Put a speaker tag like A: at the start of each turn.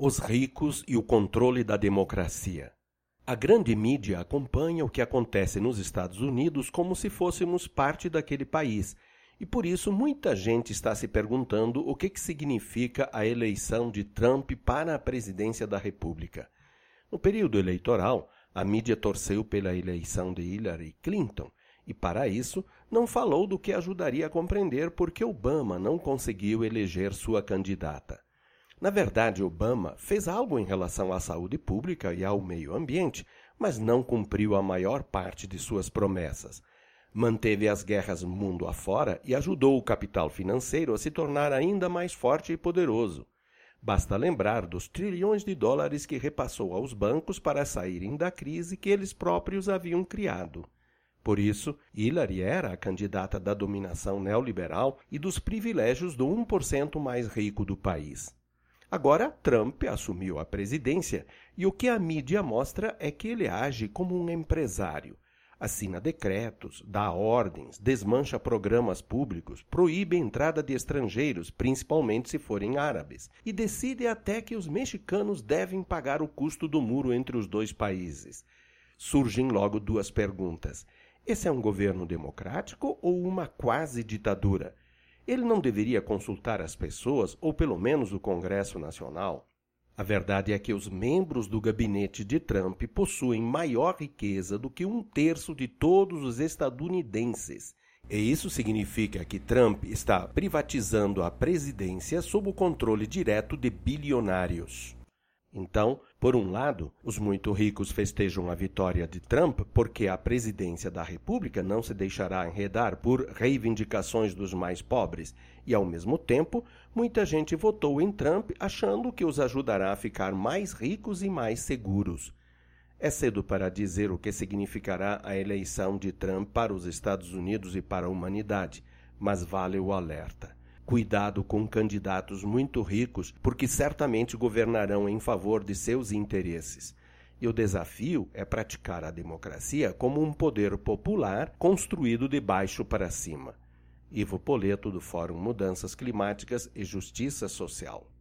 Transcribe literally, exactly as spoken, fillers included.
A: Os ricos e o controle da democracia. A grande mídia acompanha o que acontece nos Estados Unidos como se fôssemos parte daquele país, e por isso muita gente está se perguntando o que, que significa a eleição de Trump para a presidência da República. No período eleitoral, a mídia torceu pela eleição de Hillary Clinton, e para isso não falou do que ajudaria a compreender por que Obama não conseguiu eleger sua candidata. Na verdade, Obama fez algo em relação à saúde pública e ao meio ambiente, mas não cumpriu a maior parte de suas promessas. Manteve as guerras mundo afora e ajudou o capital financeiro a se tornar ainda mais forte e poderoso. Basta lembrar dos trilhões de dólares que repassou aos bancos para saírem da crise que eles próprios haviam criado. Por isso, Hillary era a candidata da dominação neoliberal e dos privilégios do um por cento mais rico do país. Agora, Trump assumiu a presidência e o que a mídia mostra é que ele age como um empresário. Assina decretos, dá ordens, desmancha programas públicos, proíbe a entrada de estrangeiros, principalmente se forem árabes, e decide até que os mexicanos devem pagar o custo do muro entre os dois países. Surgem logo duas perguntas. Esse é um governo democrático ou uma quase ditadura? Ele não deveria consultar as pessoas, ou pelo menos o Congresso Nacional? A verdade é que os membros do gabinete de Trump possuem maior riqueza do que um terço de todos os estadunidenses. E isso significa que Trump está privatizando a presidência sob o controle direto de bilionários. Então, por um lado, os muito ricos festejam a vitória de Trump porque a presidência da República não se deixará enredar por reivindicações dos mais pobres e, ao mesmo tempo, muita gente votou em Trump achando que os ajudará a ficar mais ricos e mais seguros. É cedo para dizer o que significará a eleição de Trump para os Estados Unidos e para a humanidade, mas vale o alerta. Cuidado com candidatos muito ricos, porque certamente governarão em favor de seus interesses. E o desafio é praticar a democracia como um poder popular construído de baixo para cima. Ivo Poleto, do Fórum Mudanças Climáticas e Justiça Social.